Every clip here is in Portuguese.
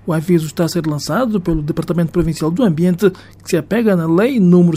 O aviso está a ser lançado pelo Departamento Provincial do Ambiente, que se apega na Lei número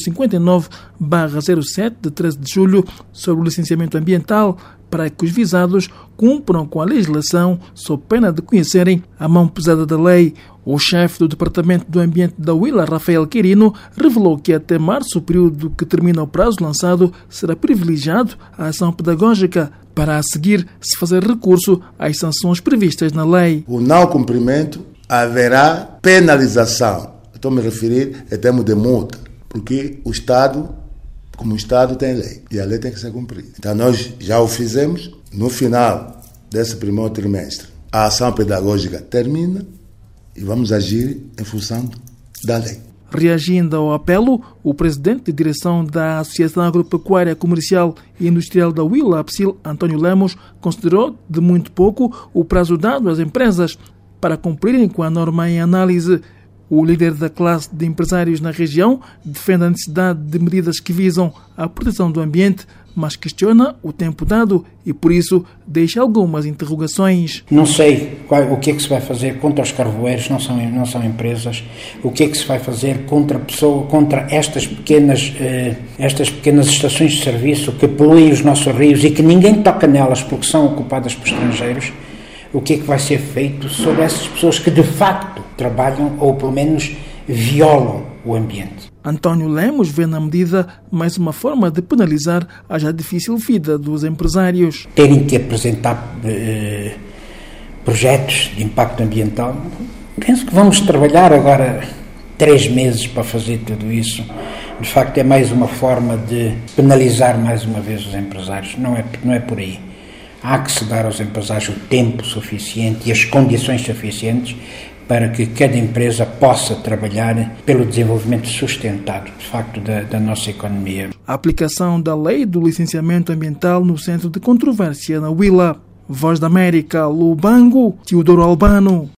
59/07, de 13 de julho, sobre o licenciamento ambiental, para que os visados cumpram com a legislação, sob pena de conhecerem a mão pesada da lei. O chefe do Departamento do Ambiente da Huila, Rafael Quirino, revelou que até março, o período que termina o prazo lançado, será privilegiado a ação pedagógica, para a seguir se fazer recurso às sanções previstas na lei. O não cumprimento haverá penalização. Estou a me referir em termos de multa, porque o Estado, como o Estado, tem lei e a lei tem que ser cumprida. Então nós já o fizemos. No final desse primeiro trimestre, a ação pedagógica termina e vamos agir em função da lei. Reagindo ao apelo, o presidente de direção da Associação Agropecuária Comercial e Industrial da Huila, APSIL, António Lemos, considerou de muito pouco o prazo dado às empresas para cumprirem com a norma em análise. O líder da classe de empresários na região defende a necessidade de medidas que visam a proteção do ambiente, mas questiona o tempo dado e, por isso, deixa algumas interrogações. Não sei o que é que se vai fazer contra os carvoeiros, não são empresas. O que é que se vai fazer contra estas pequenas estações de serviço que poluem os nossos rios e que ninguém toca nelas porque são ocupadas por estrangeiros. O que é que vai ser feito sobre essas pessoas que de facto trabalham ou pelo menos violam o ambiente? António Lemos vê na medida mais uma forma de penalizar a já difícil vida dos empresários. Terem que apresentar projetos de impacto ambiental. Penso que vamos trabalhar agora 3 meses para fazer tudo isso. De facto é mais uma forma de penalizar mais uma vez os empresários. Não é por aí. Há que se dar aos empresários o tempo suficiente e as condições suficientes para que cada empresa possa trabalhar pelo desenvolvimento sustentado, de facto, da nossa economia. A aplicação da lei do licenciamento ambiental no centro de controvérsia na Huila. Voz da América, Lubango, Teodoro Albano.